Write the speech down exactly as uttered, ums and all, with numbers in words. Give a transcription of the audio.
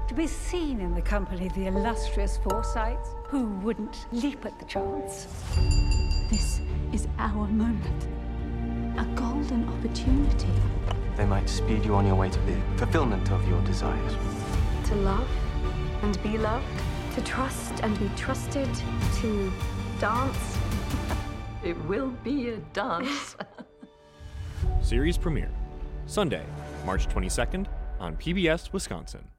To be seen in the company of the illustrious Forsytes, who wouldn't leap at the chance? This is our moment. A golden opportunity. They might speed you on your way to the fulfillment of your desires. To love and be loved. To trust and be trusted. To dance. It will be a dance. Series premiere, Sunday, March twenty-second on P B S Wisconsin.